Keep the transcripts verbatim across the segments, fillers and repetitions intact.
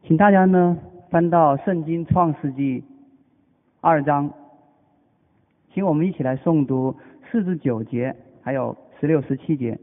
请大家呢翻到圣经创世纪二章，请我们一起来诵读四至九节，还有十六、十七节。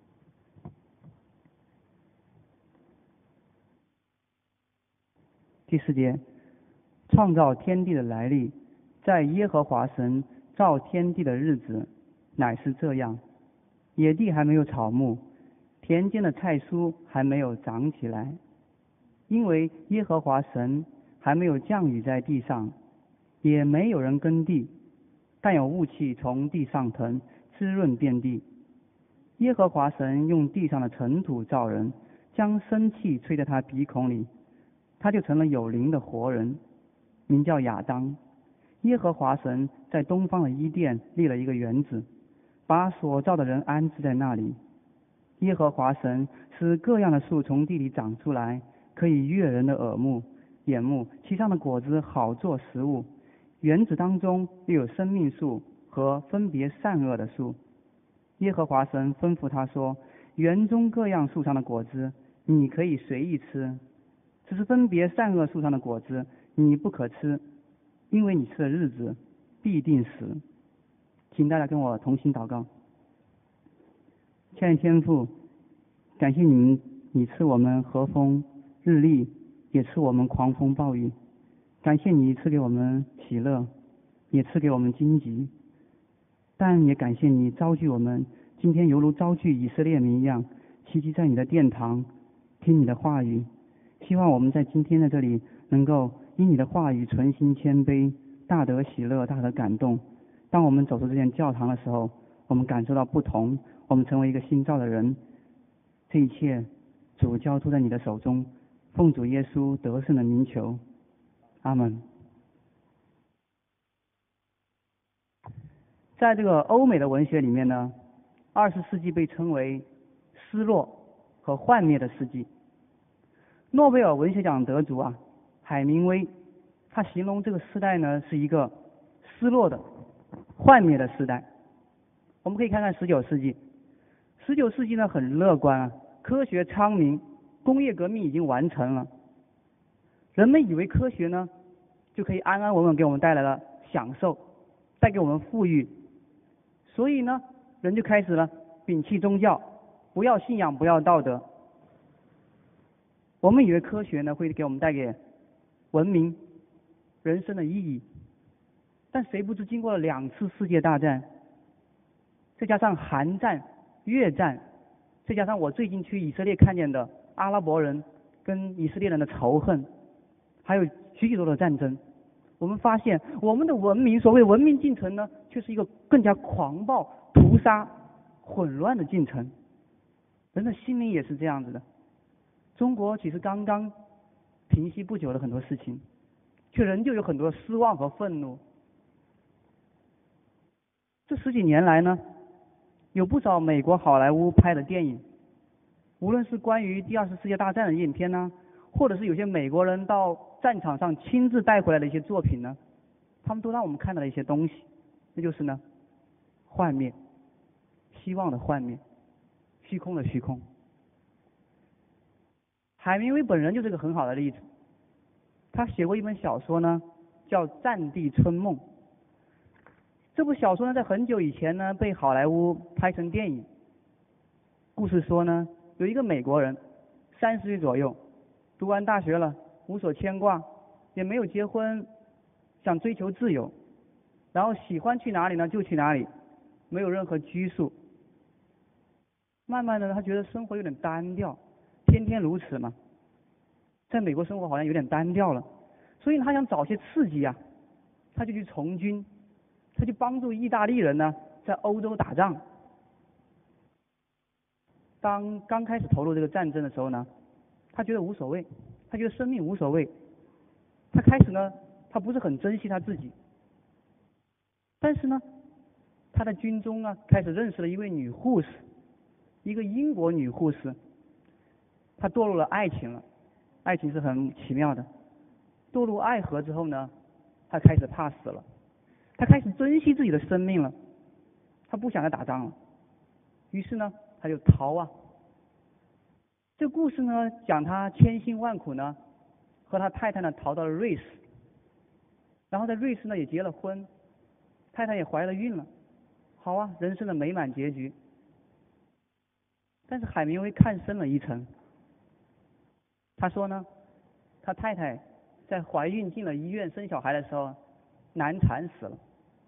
第四节，创造天地的来历，在耶和华神造天地的日子，乃是这样：野地还没有草木，田间的菜蔬还没有长起来，因为耶和华神还没有降雨在地上，也没有人耕地，但有雾气从地上腾，滋润遍地。耶和华神用地上的尘土造人，将生气吹在他鼻孔里，他就成了有灵的活人，名叫亚当。耶和华神在东方的伊甸立了一个园子，把所造的人安置在那里。耶和华神使各样的树从地里长出来，可以悦人的耳目眼目，其上的果子好做食物。园子当中又有生命树和分别善恶的树。耶和华神吩咐他说：园中各样树上的果子你可以随意吃，只是分别善恶树上的果子你不可吃，因为你吃的日子必定死。请大家跟我同心祷告。亲爱的天父，感谢你，你赐我们和风日丽，也赐我们狂风暴雨。感谢你赐给我们喜乐，也赐给我们荆棘，但也感谢你招聚我们，今天犹如招聚以色列民一样，齐集在你的殿堂，听你的话语。希望我们在今天在这里能够因你的话语存心谦卑，大得喜乐，大得感动。当我们走出这间教堂的时候，我们感受到不同，我们成为一个新造的人。这一切主交托在你的手中，奉主耶稣得胜的名求，阿们。在这个欧美的文学里面呢，二十世纪被称为失落和幻灭的世纪。诺贝尔文学奖得主啊，海明威，他形容这个时代呢是一个失落的、幻灭的时代。我们可以看看十九世纪，十九世纪呢很乐观啊，科学昌明，工业革命已经完成了，人们以为科学呢就可以安安稳稳给我们带来了享受，带给我们富裕，所以呢人就开始了摒弃宗教，不要信仰，不要道德。我们以为科学呢会给我们带给文明人生的意义，但谁不知经过了两次世界大战，再加上韩战、越战，再加上我最近去以色列看见的阿拉伯人跟以色列人的仇恨，还有许许多多的战争，我们发现我们的文明，所谓文明进程呢，却是一个更加狂暴、屠杀、混乱的进程。人的心灵也是这样子的。中国其实刚刚平息不久的很多事情，却仍旧有很多失望和愤怒。这十几年来呢，有不少美国好莱坞拍的电影，无论是关于第二次世界大战的影片呢，或者是有些美国人到战场上亲自带回来的一些作品呢，他们都让我们看到了一些东西，那就是呢，幻灭，希望的幻灭，虚空的虚空。海明威本人就是个很好的例子，他写过一本小说呢，叫《战地春梦》。这部小说呢，在很久以前呢，被好莱坞拍成电影。故事说呢，有一个美国人，三十岁左右，读完大学了，无所牵挂，也没有结婚，想追求自由，然后喜欢去哪里呢就去哪里，没有任何拘束。慢慢的，他觉得生活有点单调，天天如此嘛，在美国生活好像有点单调了，所以他想找些刺激啊，他就去从军，他去帮助意大利人呢在欧洲打仗。当刚开始投入这个战争的时候呢，他觉得无所谓，他觉得生命无所谓，他开始呢，他不是很珍惜他自己，但是呢，他在军中啊开始认识了一位女护士，一个英国女护士。他堕入了爱情了，爱情是很奇妙的。堕入爱河之后呢，他开始怕死了，他开始珍惜自己的生命了，他不想再打仗了，于是呢，他就逃啊。这个故事呢，讲他千辛万苦呢， 和他太太呢逃到了瑞士，然后在瑞士呢也结了婚，太太也怀了孕了，好啊，人生的美满结局。但是海明威看深了一层，他说呢，他太太在怀孕进了医院生小孩的时候难产死了，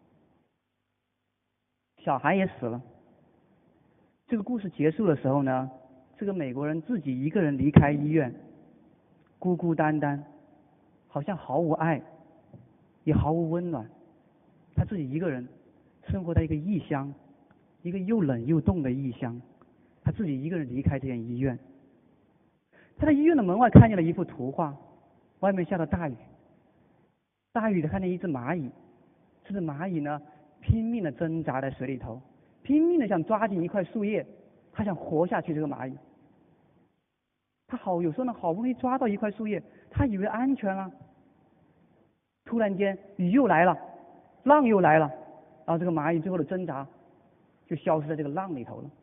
小孩也死了。这个故事结束的时候呢，这个美国人自己一个人离开医院，孤孤单单，好像毫无爱，也毫无温暖。他自己一个人生活在一个异乡，一个又冷又冻的异乡。他自己一个人离开这间医院，他在医院的门外看见了一幅图画，外面下了大雨，大雨的看见一只蚂蚁，这只蚂蚁呢拼命的挣扎在水里头，拼命的想抓紧一块树叶，他想活下去。这个蚂蚁，他好有时候呢好不容易抓到一块树叶，他以为安全了，突然间雨又来了，浪又来了，然后这个蚂蚁最后的挣扎就消失在这个浪里头了。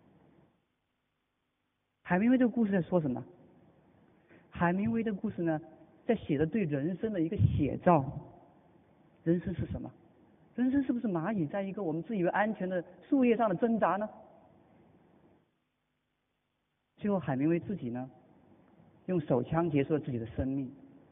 海明威这个故事在说什么？海明威的故事呢，在写着对人生的一个写照。人生是什么？人生是不是蚂蚁在一个我们自以为安全的树叶上的挣扎呢？最后海明威自己呢，用手枪结束了自己的生命。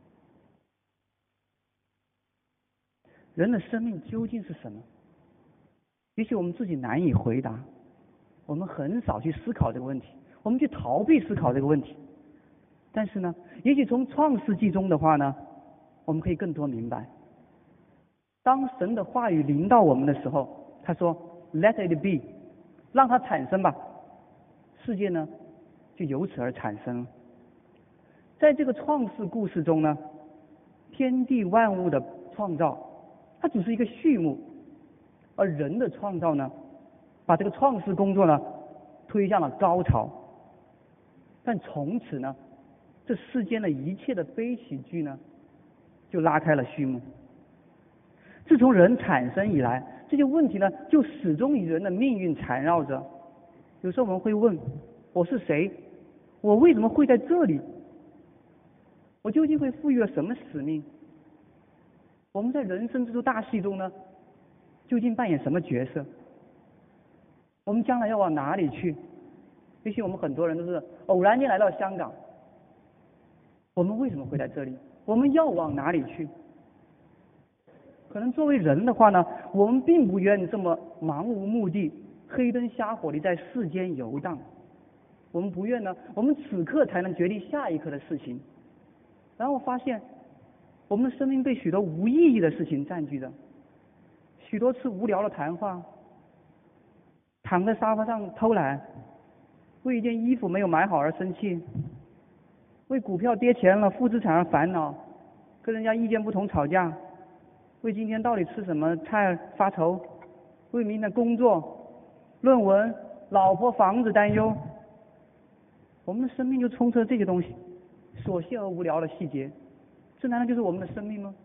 人的生命究竟是什么？也许我们自己难以回答，我们很少去思考这个问题，我们去逃避思考这个问题。但是呢，也许从创世纪中的话呢，我们可以更多明白，当神的话语临到我们的时候，他说 Let it be， 让它产生吧，世界呢就由此而产生了。在这个创世故事中呢，天地万物的创造它只是一个序幕，而人的创造呢，把这个创世工作呢推向了高潮。但从此呢，这世间的一切的悲喜剧呢，就拉开了序幕。自从人产生以来，这些问题呢，就始终与人的命运缠绕着。有时候我们会问：我是谁？我为什么会在这里？我究竟会赋予了什么使命？我们在人生这出大戏中呢，究竟扮演什么角色？我们将来要往哪里去？也许我们很多人都是偶然间来到香港，我们为什么会在这里？我们要往哪里去？可能作为人的话呢，我们并不愿意这么茫无目的、黑灯瞎火地在世间游荡。我们不愿呢，我们此刻才能决定下一刻的事情。然后发现，我们的生命被许多无意义的事情占据着，许多次无聊的谈话，躺在沙发上偷懒，为一件衣服没有买好而生气，为股票跌钱了负资产而烦恼，跟人家意见不同吵架，为今天到底吃什么菜发愁，为明天工作、论文、老婆、房子担忧。我们的生命就充斥着这些东西，琐细而无聊的细节，这难道就是我们的生命吗？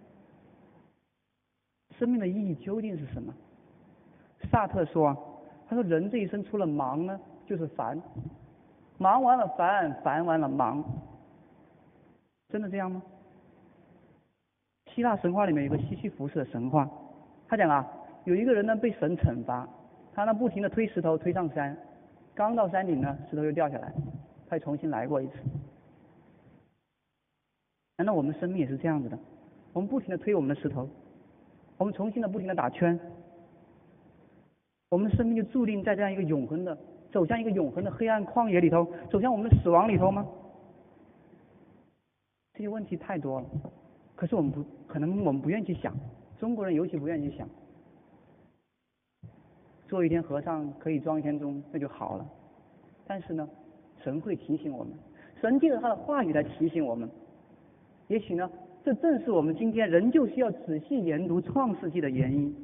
生命的意义究竟是什么？萨特说啊，他说人这一生除了忙呢，就是烦，忙完了烦，烦完了忙。真的这样吗？希腊神话里面有个西西弗斯的神话，他讲啊，有一个人呢被神惩罚，他呢不停地推石头推上山，刚到山顶呢，石头又掉下来，他又重新来过一次。难道我们生命也是这样子的？我们不停地推我们的石头，我们重新的不停地打圈，我们的生命就注定在这样一个永恒的走向一个永恒的黑暗旷野里头，走向我们的死亡里头吗？这些问题太多了，可是我们不可能，我们不愿意去想，中国人尤其不愿意去想。做一天和尚可以装一天钟，那就好了。但是呢，神会提醒我们，神借着他的话语来提醒我们。也许呢，这正是我们今天仍旧需要仔细研读创世纪的原因。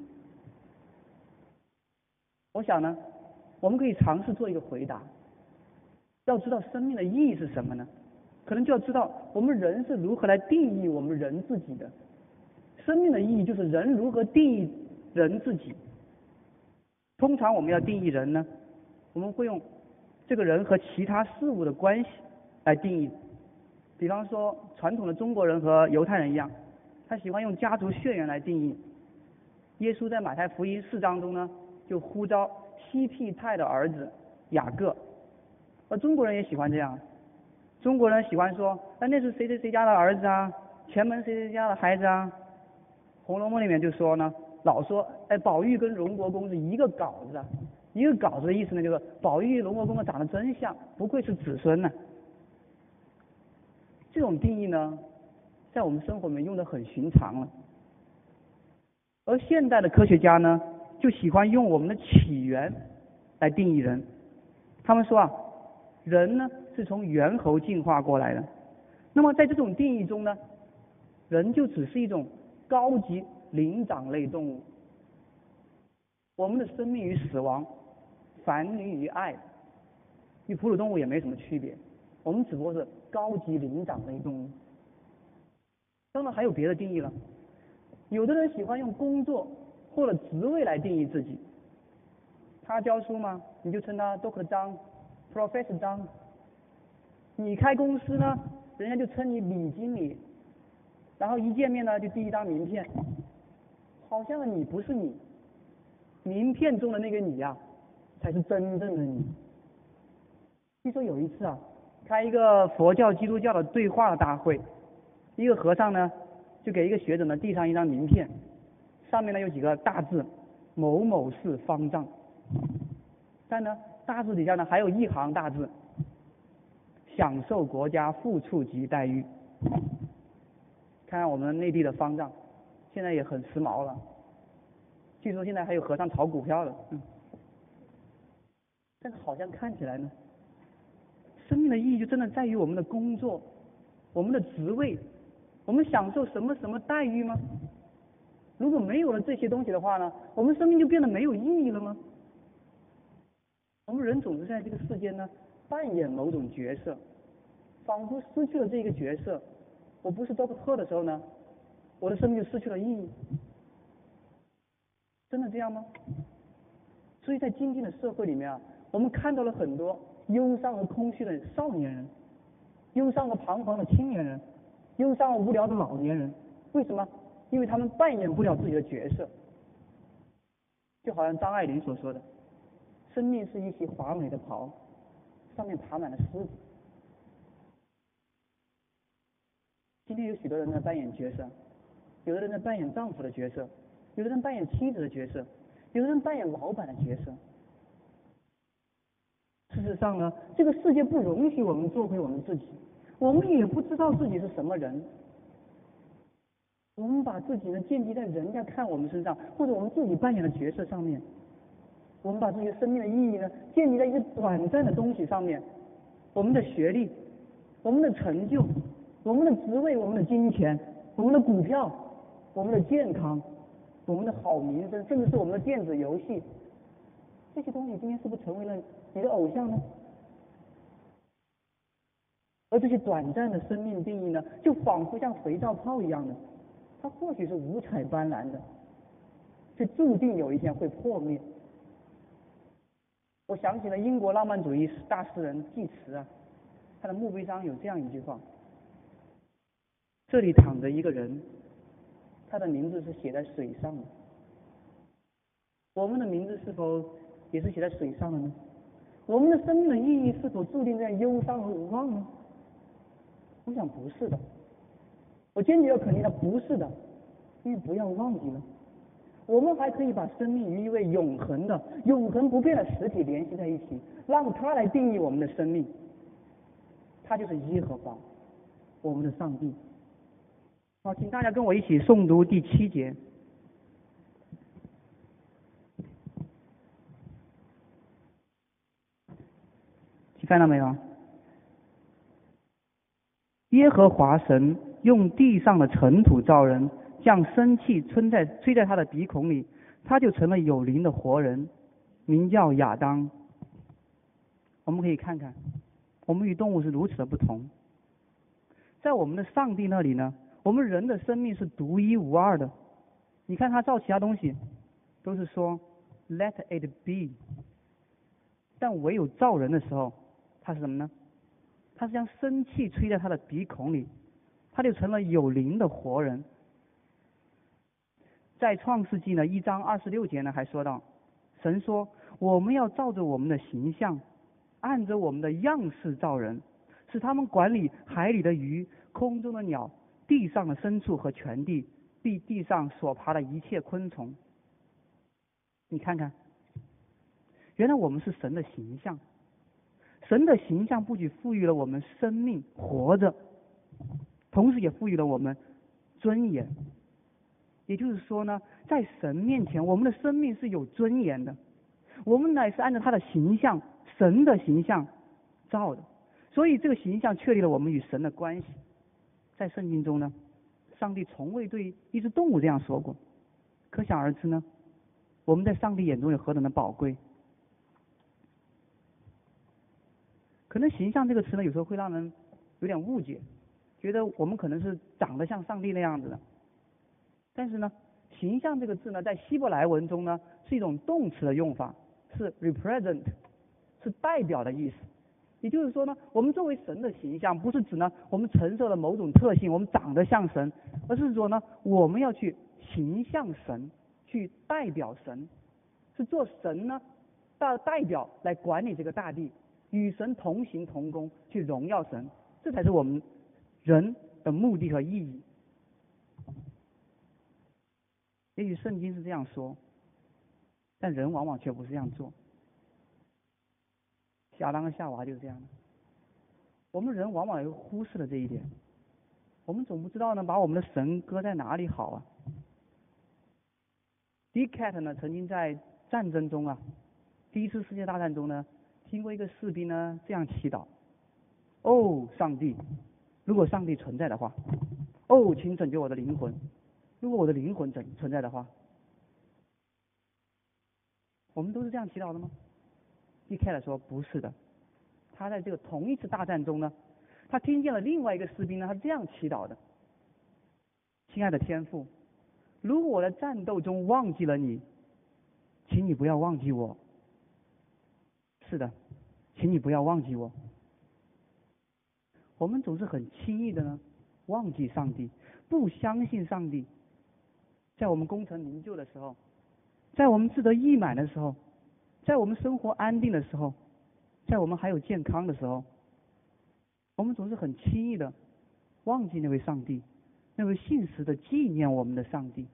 我想呢，我们可以尝试做一个回答。要知道生命的意义是什么呢？可能就要知道我们人是如何来定义我们人自己的。生命的意义就是人如何定义人自己。通常我们要定义人呢，我们会用这个人和其他事物的关系来定义。比方说传统的中国人和犹太人一样，他喜欢用家族血缘来定义。耶稣在马太福音四章中呢，就呼召西庇太的儿子雅各，而中国人也喜欢这样，中国人喜欢说，哎，那是谁谁谁家的儿子啊，前门谁谁家的孩子啊。《红楼梦》里面就说呢，老说，哎，宝玉跟荣国公是一个稿子啊，一个稿子的意思呢，就是宝玉荣国公的长得真像，不愧是子孙呢、啊。这种定义呢，在我们生活里面用的很寻常了。而现代的科学家呢，就喜欢用我们的起源来定义人。他们说啊，人呢是从猿猴进化过来的。那么在这种定义中呢，人就只是一种高级灵长类动物。我们的生命与死亡，繁育与爱，与哺乳动物也没什么区别。我们只不过是高级灵长类动物。当然还有别的定义了。有的人喜欢用工作或者职位来定义自己。他教书吗？你就称他 Doctor 张 Professor 张。你开公司呢，人家就称你李经理。然后一见面呢，就递一张名片，好像你不是你，名片中的那个你呀、啊，才是真正的你。据说有一次啊，开一个佛教基督教的对话的大会，一个和尚呢，就给一个学者呢递上一张名片，上面呢有几个大字某某市方丈，但呢大字底下呢还有一行大字，享受国家副处级待遇。看看我们内地的方丈，现在也很时髦了，据说现在还有和尚炒股票了。嗯，但是好像看起来呢，生命的意义就真的在于我们的工作，我们的职位，我们享受什么什么待遇吗？如果没有了这些东西的话呢，我们生命就变得没有意义了吗？我们人总是在这个世间呢扮演某种角色，仿佛失去了这个角色，我不是 Doctor 的时候呢，我的生命就失去了意义。真的这样吗？所以在今天的社会里面啊，我们看到了很多忧伤和空虚的少年人，忧伤和彷徨的青年人，忧伤和无聊的老年人。为什么？因为他们扮演不了自己的角色。就好像张爱玲所说的，生命是一袭华美的袍，上面爬满了虱子。今天有许多人在扮演角色，有的人在扮演丈夫的角色，有的人扮演妻子的角色，有的人扮演老板的角色。事实上呢，这个世界不容许我们做回我们自己，我们也不知道自己是什么人。我们把自己呢建立在人家看我们身上，或者我们自己扮演的角色上面。我们把自己生命的意义呢建立在一个短暂的东西上面，我们的学历，我们的成就，我们的职位，我们的金钱，我们的股票，我们的健康，我们的好名声，甚至是我们的电子游戏，这些东西今天是不是成为了你的偶像呢？而这些短暂的生命定义呢，就仿佛像肥皂泡一样的，它或许是五彩斑斓的，却注定有一天会破灭。我想起了英国浪漫主义大诗人济慈啊，他的墓碑上有这样一句话：这里躺着一个人，他的名字是写在水上的。我们的名字是否也是写在水上的呢？我们的生命的意义是否注定在忧伤和无望呢？我想不是的，我坚决要肯定它不是的，因为不要忘记了，我们还可以把生命与一位永恒的、永恒不变的实体联系在一起，让它来定义我们的生命。它就是耶和华，我们的上帝。好，请大家跟我一起诵读第七节。看到没有？耶和华神用地上的尘土造人，将生气吹在吹在他的鼻孔里，他就成了有灵的活人，名叫亚当。我们可以看看，我们与动物是如此的不同。在我们的上帝那里呢，我们人的生命是独一无二的。你看他造其他东西，都是说 Let it be， 但唯有造人的时候，他是什么呢？他是将生气吹在他的鼻孔里， 他就成了有灵的活人。在创世纪呢一章二十六节呢还说到，神说我们要照着我们的形象，按着我们的样式造人，使他们管理海里的鱼、空中的鸟、地上的牲畜和全地，地地上所爬的一切昆虫。你看看，原来我们是神的形象。神的形象不仅赋予了我们生命活着，同时也赋予了我们尊严。也就是说呢，在神面前，我们的生命是有尊严的。我们乃是按照他的形象，神的形象造的，所以这个形象确立了我们与神的关系。在圣经中呢，上帝从未对一只动物这样说过，可想而知呢，我们在上帝眼中有何等的宝贵。可能形象这个词呢，有时候会让人有点误解，觉得我们可能是长得像上帝那样子的。但是呢，形象这个字呢，在希伯来文中呢，是一种动词的用法，是 represent， 是代表的意思。也就是说呢，我们作为神的形象，不是指呢我们承受了某种特性，我们长得像神，而是说呢，我们要去形象神，去代表神，是做神呢代代表来管理这个大地，与神同行同工，去荣耀神，这才是我们人的目的和意义。也许圣经是这样说，但人往往却不是这样做。亚当和夏娃就是这样的。我们人往往也忽视了这一点，我们总不知道呢，把我们的神搁在哪里好啊。迪凯特呢，曾经在战争中啊，第一次世界大战中呢，听过一个士兵呢这样祈祷：哦，上帝，如果上帝存在的话，哦，请拯救我的灵魂。如果我的灵魂存存在的话，我们都是这样祈祷的吗？迪凯特说不是的。他在这个同一次大战中呢，他听见了另外一个士兵呢，他这样祈祷的：亲爱的天父，如果我在战斗中忘记了你，请你不要忘记我。是的，请你不要忘记我。我们总是很轻易的呢，忘记上帝，不相信上帝。在我们功成名就的时候，在我们志得意满的时候，在我们生活安定的时候，在我们还有健康的时候，我们总是很轻易的忘记那位上帝，那位信实的纪念我们的上帝。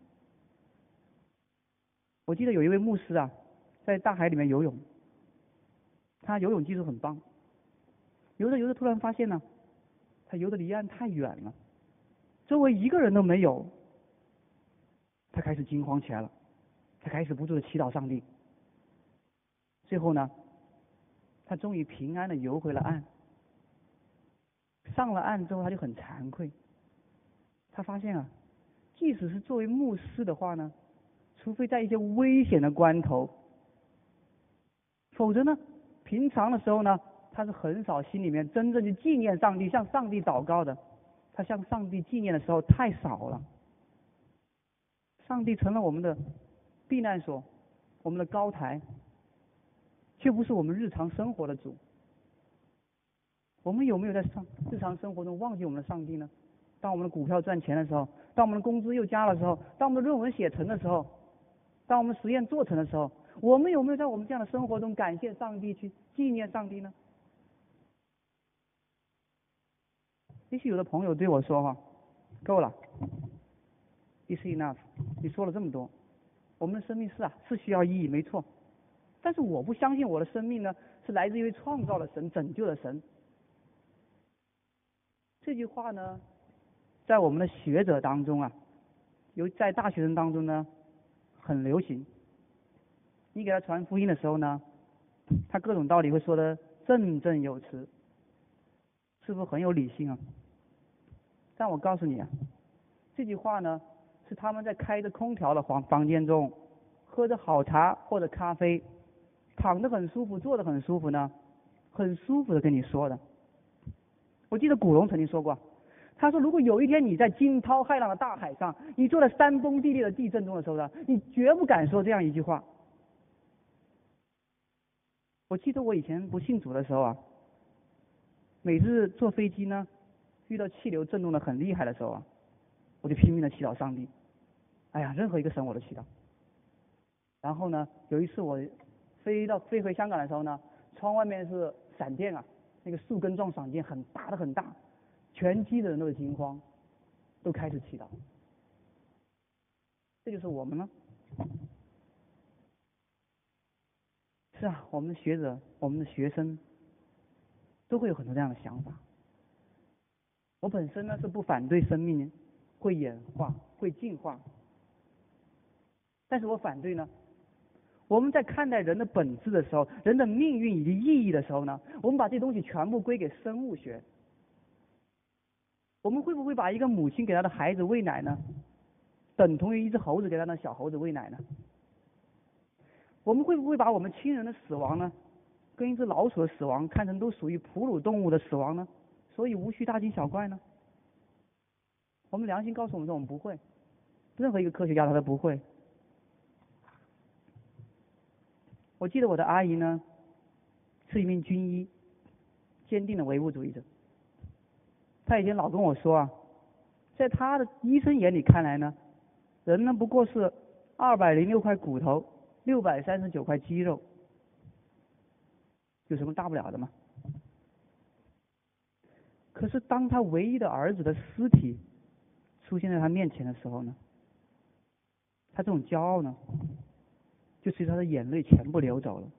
我记得有一位牧师啊，在大海里面游泳，他游泳技术很棒，游着游着突然发现呢，他游得离岸太远了，周围一个人都没有，他开始惊慌起来了，他开始不住的祈祷上帝。最后呢，他终于平安的游回了岸。上了岸之后，他就很惭愧，他发现啊，即使是作为牧师的话呢，除非在一些危险的关头，否则呢，平常的时候呢，他是很少心里面真正去纪念上帝，向上帝祷告的。他向上帝纪念的时候太少了。上帝成了我们的避难所，我们的高台，却不是我们日常生活的主。我们有没有在上日常生活中忘记我们的上帝呢？当我们的股票赚钱的时候，当我们的工资又加的时候，当我们的论文写成的时候，当我们实验做成的时候，我们有没有在我们这样的生活中感谢上帝，去纪念上帝呢？也许有的朋友对我说哈，够了 ，It's enough， 你说了这么多，我们的生命是啊是需要意义没错，但是我不相信我的生命呢是来自于创造了神、拯救了神。这句话呢，在我们的学者当中啊，有在大学生当中呢很流行。你给他传福音的时候呢，他各种道理会说的振振有词，是不是很有理性啊？但我告诉你啊，这句话呢是他们在开着空调的房房间中，喝着好茶或者咖啡，躺得很舒服，坐得很舒服呢，很舒服的跟你说的。我记得古龙曾经说过，他说如果有一天你在惊涛骇浪的大海上，你坐在山崩地裂的地震中的时候呢，你绝不敢说这样一句话。我记得我以前不信主的时候啊，每次坐飞机呢， 遇到气流震动的很厉害的时候啊，我就拼命的祈祷上帝。哎呀，任何一个神我都祈祷。然后呢，有一次我飞到飞回香港的时候呢，窗外面是闪电啊，那个树根状闪电很大的很大，全机的人都是惊慌，都开始祈祷。这就是我们呢。是啊，我们的学者，我们的学生，都会有很多这样的想法。我本身呢是不反对生命会演化、会进化，但是我反对呢，我们在看待人的本质的时候，人的命运以及意义的时候呢，我们把这些东西全部归给生物学。我们会不会把一个母亲给她的孩子喂奶呢，等同于一只猴子给他的小猴子喂奶呢？我们会不会把我们亲人的死亡呢，跟一只老鼠的死亡看成都属于哺乳动物的死亡呢？所以无需大惊小怪呢？我们良心告诉我们说，我们不会，任何一个科学家他都不会。我记得我的阿姨呢，是一名军医，坚定的唯物主义者。她以前老跟我说啊，在她的医生眼里看来呢，人呢不过是二百零六块骨头，六百三十九块肌肉，有什么大不了的吗？可是当他唯一的儿子的尸体出现在他面前的时候呢，他这种骄傲呢，就随着他的眼泪全部流走了。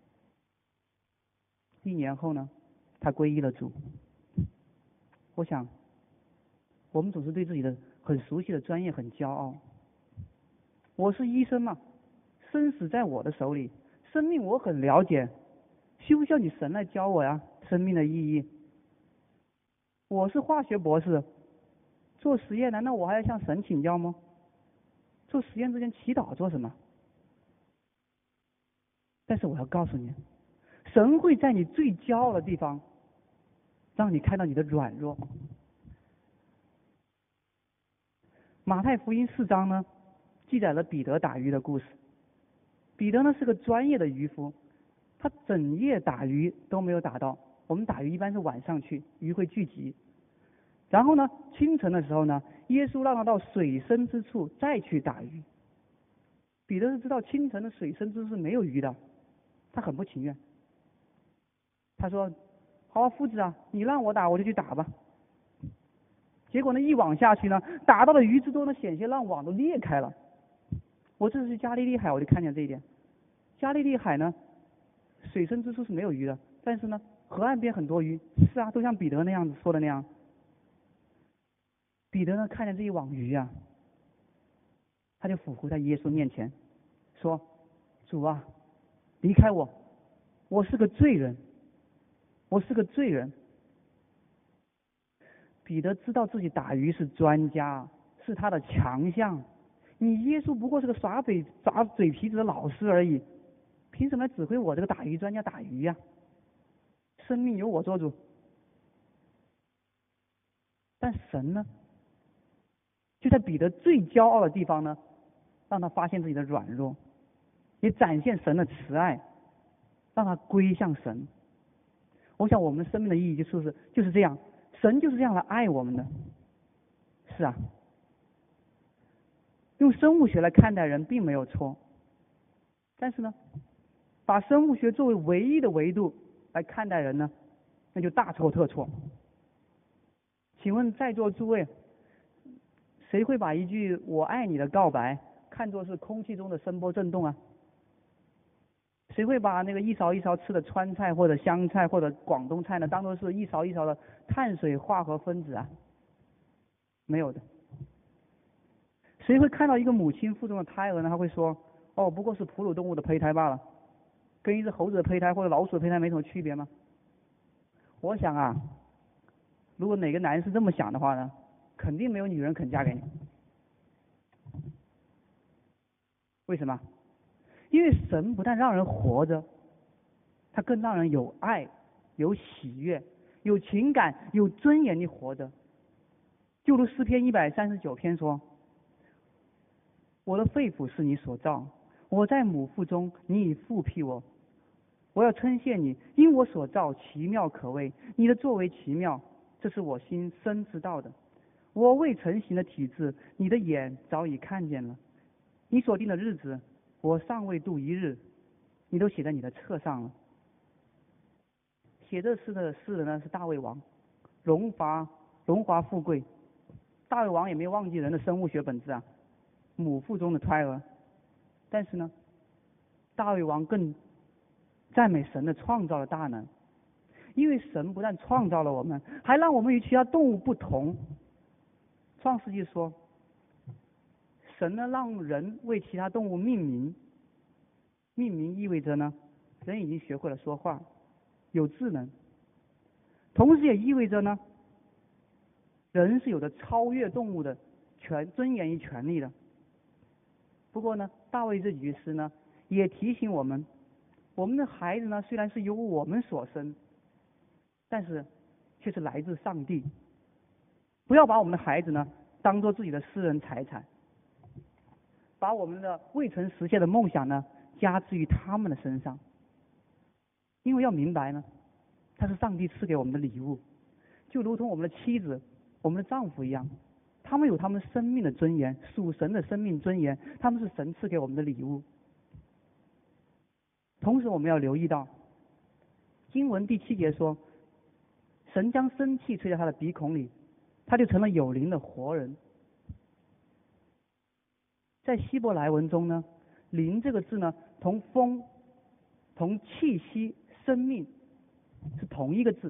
一年后呢，他皈依了主。我想，我们总是对自己的很熟悉的专业很骄傲。我是医生嘛，生死在我的手里，生命我很了解，需不需要你神来教我呀？生命的意义。我是化学博士，做实验难道我还要向神请教吗？做实验之前祈祷做什么？但是我要告诉你，神会在你最骄傲的地方，让你看到你的软弱。马太福音四章呢，记载了彼得打鱼的故事。彼得呢是个专业的渔夫，他整夜打鱼都没有打到。我们打鱼一般是晚上去，鱼会聚集。然后呢，清晨的时候呢，耶稣让他到水深之处再去打鱼。彼得是知道清晨的水深之处是没有鱼的，他很不情愿。他说：“好啊，夫子啊，你让我打我就去打吧。”结果呢，一网下去呢，打到的鱼之多呢，险些让网都裂开了。我这次去加利利海，我就看见这一点。加利利海呢，水深之处是没有鱼的，但是呢，河岸边很多鱼。是啊，都像彼得那样子说的那样。彼得呢，看见这一网鱼啊，他就俯伏在耶稣面前，说：“主啊，离开我，我是个罪人，我是个罪人。”彼得知道自己打鱼是专家，是他的强项。你耶稣不过是个耍嘴耍嘴皮子的老师而已，凭什么来指挥我这个打鱼专家打鱼呀？生命由我做主。但神呢，就在彼得最骄傲的地方呢，让他发现自己的软弱，也展现神的慈爱，让他归向神。我想我们生命的意义就是就是这样，神就是这样来爱我们的。是啊，用生物学来看待人并没有错，但是呢，把生物学作为唯一的维度来看待人呢，那就大错特错。请问在座诸位，谁会把一句“我爱你”的告白看作是空气中的声波震动啊？谁会把那个一勺一勺吃的川菜或者湘菜或者广东菜呢，当作是一勺一勺的碳水化合分子啊？没有的。谁会看到一个母亲腹中的胎儿呢？他会说：“哦，不过是哺乳动物的胚胎罢了，跟一只猴子的胚胎或者老鼠的胚胎没什么区别吗？”我想啊，如果哪个男人是这么想的话呢，肯定没有女人肯嫁给你。为什么？因为神不但让人活着，他更让人有爱、有喜悦、有情感、有尊严地活着。就如诗篇一百三十九篇说：“我的肺腑是你所造，我在母腹中，你已复辟我。我要称谢你，因我所造奇妙可畏，你的作为奇妙， 这是我心深知道的。我未成形的体质，你的眼早已看见了。你所定的日子，我尚未度一日，你都写在你的册上了。写这诗的诗人呢是大卫王，荣华荣华富贵。大卫王也没有忘记人的生物学本质啊，母腹中的胎儿。但是呢，大卫王更赞美神的创造的大能，因为神不但创造了我们，还让我们与其他动物不同。创世纪说，神呢让人为其他动物命名，命名意味着呢，人已经学会了说话，有智能，同时也意味着呢，人是有着超越动物的权尊严与权利的。不过呢，大卫这几句诗呢，也提醒我们，我们的孩子呢虽然是由我们所生，但是却是来自上帝。不要把我们的孩子呢当做自己的私人财产，把我们的未曾实现的梦想呢加之于他们的身上。因为要明白呢，它是上帝赐给我们的礼物，就如同我们的妻子、我们的丈夫一样，他们有他们生命的尊严，属神的生命尊严，他们是神赐给我们的礼物。同时我们要留意到，经文第七节说，神将生气吹在他的鼻孔里，他就成了有灵的活人。在希伯来文中呢，灵这个字呢，同风、同气息、生命是同一个字。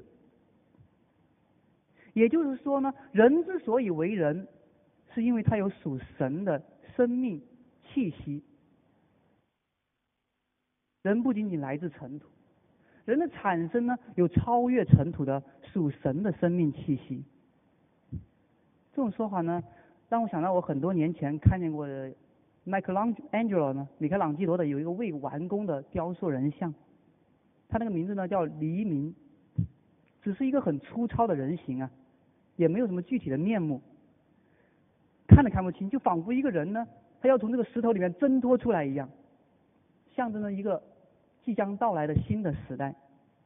也就是说呢，人之所以为人，是因为他有属神的生命气息。人不仅仅来自尘土，人的产生呢，有超越尘土的属神的生命气息。这种说法呢，让我想到我很多年前看见过的麦克朗安吉罗呢，米开朗基罗的有一个未完工的雕塑人像，他那个名字呢叫黎明，只是一个很粗糙的人形啊，也没有什么具体的面目，看都看不清，就仿佛一个人呢，他要从这个石头里面挣脱出来一样，象征着一个即将到来的新的时代。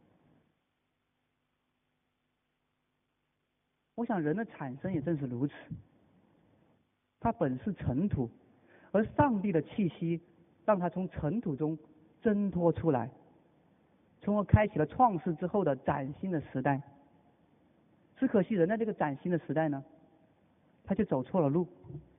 我想人的产生也正是如此，他本是尘土，而上帝的气息让他从尘土中挣脱出来，从而开启了创世之后的崭新的时代。只可惜人在这个崭新的时代呢，他就走错了路。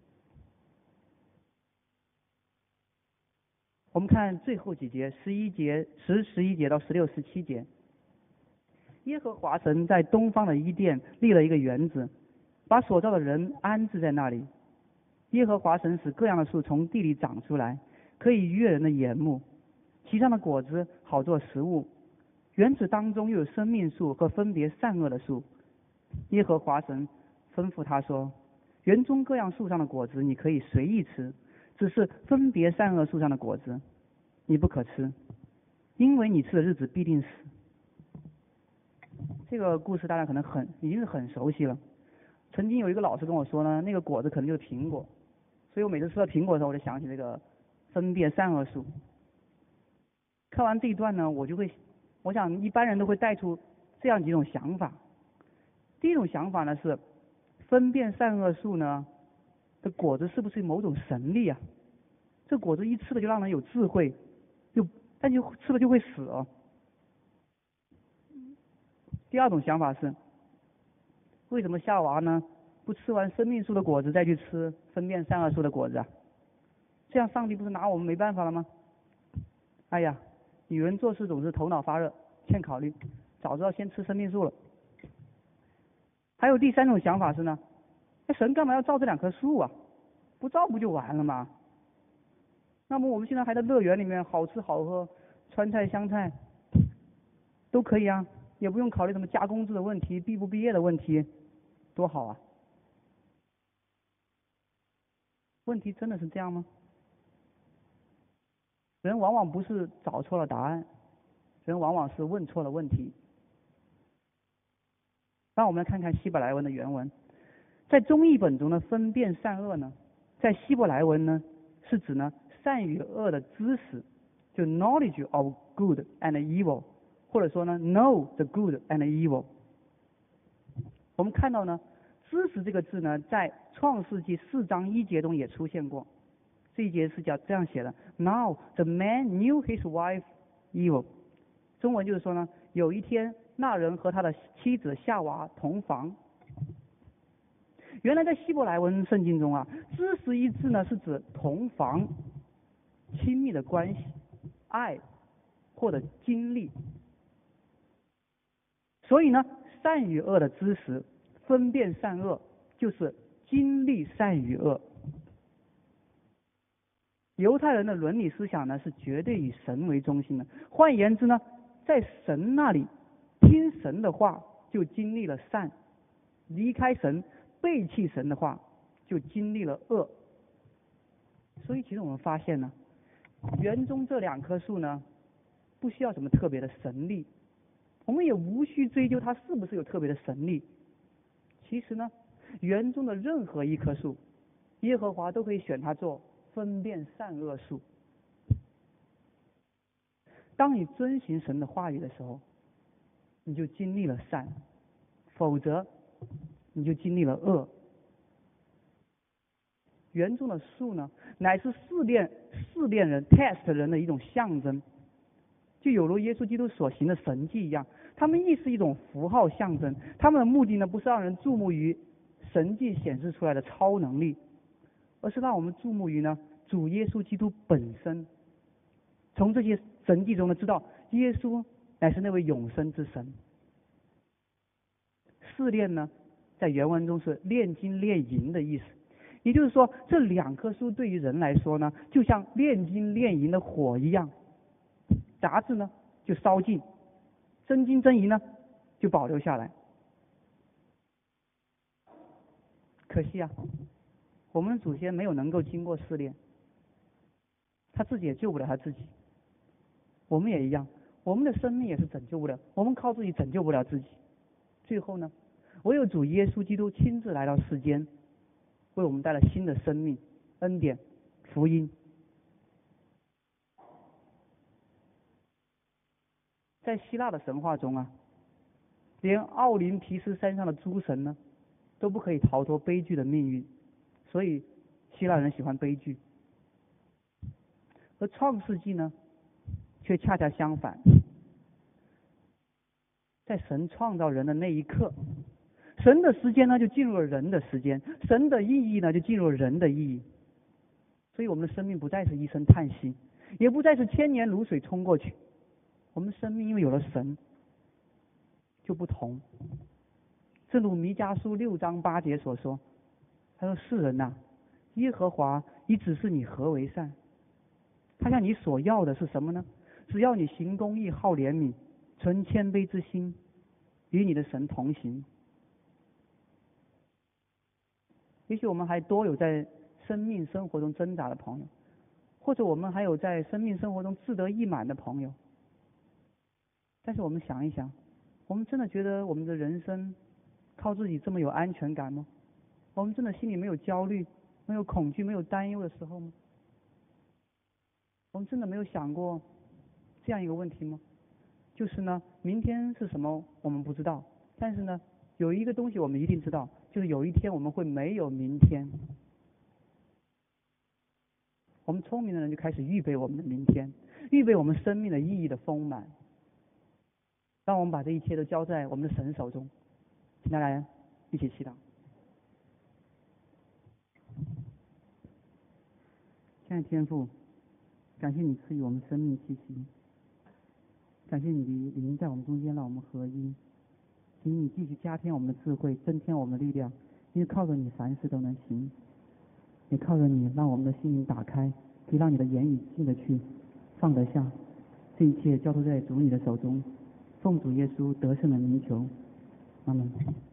我们看最后几节，十一节、十、十一节到十六、十七节。耶和华神在东方的伊甸立了一个园子，把所造的人安置在那里。耶和华神使各样的树从地里长出来，可以悦人的眼目，其上的果子好做食物。园子当中又有生命树和分别善恶的树。耶和华神吩咐他说：园中各样树上的果子你可以随意吃，只是分别善恶树上的果子你不可吃，因为你吃的日子必定死。这个故事大家可能很已经是很熟悉了。曾经有一个老师跟我说呢，那个果子可能就是苹果，所以我每次吃到苹果的时候，我就想起这个分别善恶树。看完这一段呢，我就会，我想一般人都会带出这样几种想法。第一种想法呢是，分辨善恶树呢的果子是不是某种神力啊？这果子一吃了就让人有智慧，就但就吃了就会死哦。第二种想法是，为什么夏娃呢不吃完生命树的果子再去吃分辨善恶树的果子啊？这样上帝不是拿我们没办法了吗？哎呀，女人做事总是头脑发热，欠考虑，早知道先吃生命树了。还有第三种想法是呢，那神干嘛要造这两棵树啊？不造不就完了吗？那么我们现在还在乐园里面好吃好喝，川菜湘菜都可以啊，也不用考虑什么加工资的问题、毕不毕业的问题，多好啊！问题真的是这样吗？人往往不是找错了答案，人往往是问错了问题。让我们来看看希伯来文的原文。在中译本中呢，分辨善恶呢，在希伯来文呢是指呢善与恶的知识，就 knowledge of good and evil， 或者说呢 know the good and evil。我我们看到呢，知识这个字呢，在创世纪四章一节中也出现过。这一节是叫这样写的 ：Now the man knew his wife evil。中文就是说呢，有一天那人和他的妻子夏娃同房。原来在希伯来文圣经中啊，知识一字呢是指同房、亲密的关系、爱或者经历。所以呢，善与恶的知识，分辨善恶，就是经历善与恶。犹太人的伦理思想呢，是绝对以神为中心的。换言之呢，在神那里听神的话，就经历了善；离开神、背弃神的话，就经历了恶。所以，其实我们发现呢，园中这两棵树呢，不需要什么特别的神力，我们也无需追究它是不是有特别的神力。其实呢，园中的任何一棵树，耶和华都可以选它做分辨善恶树。当你遵行神的话语的时候，你就经历了善；否则，你就经历了恶。园中的树呢，乃是试炼试炼人 test 人的一种象征，就有如耶稣基督所行的神迹一样。他们亦是一种符号象征，他们的目的呢，不是让人注目于神迹显示出来的超能力，而是让我们注目于呢主耶稣基督本身。从这些神迹中呢，知道耶稣乃是那位永生之神。试炼呢，在原文中是炼金炼银的意思，也就是说，这两棵树对于人来说呢，就像炼金炼银的火一样，杂质呢就烧尽，真金真银呢就保留下来。可惜啊，我们的祖先没有能够经过试炼，他自己也救不了他自己。我们也一样，我们的生命也是拯救不了，我们靠自己拯救不了自己。最后呢，唯有主耶稣基督亲自来到世间，为我们带来新的生命、恩典、福音。在希腊的神话中啊，连奥林匹斯山上的诸神呢，都不可以逃脱悲剧的命运，所以希腊人喜欢悲剧。而创世纪呢，却恰恰相反，在神创造人的那一刻，神的时间呢就进入了人的时间，神的意义呢就进入了人的意义。所以我们的生命不再是一声叹息，也不再是千年如水冲过去。我们生命因为有了神就不同。正如弥迦书六章八节所说，他说：世人呐、啊，耶和华已指示你何为善，他向你所要的是什么呢？只要你行公义、好怜悯、存谦卑之心，与你的神同行。也许我们还多有在生命生活中挣扎的朋友，或者我们还有在生命生活中志得意满的朋友。但是我们想一想，我们真的觉得我们的人生靠自己这么有安全感吗？我们真的心里没有焦虑、没有恐惧、没有担忧的时候吗？我们真的没有想过这样一个问题吗？就是呢，明天是什么我们不知道，但是呢，有一个东西我们一定知道，就是有一天我们会没有明天。我们聪明的人就开始预备我们的明天，预备我们生命的意义的丰满。让我们把这一切都交在我们的神手中，请大家一起祈祷。亲爱的天父，感谢你赐予我们生命气息，感谢你的灵在我们中间，让我们合一。请你继续加添我们的智慧，增添我们的力量，因为靠着你凡事都能行，也靠着你让我们的心灵打开，可以让你的言语进得去，放得下。这一切交托在主你的手中，奉主耶稣得胜的名求，阿门。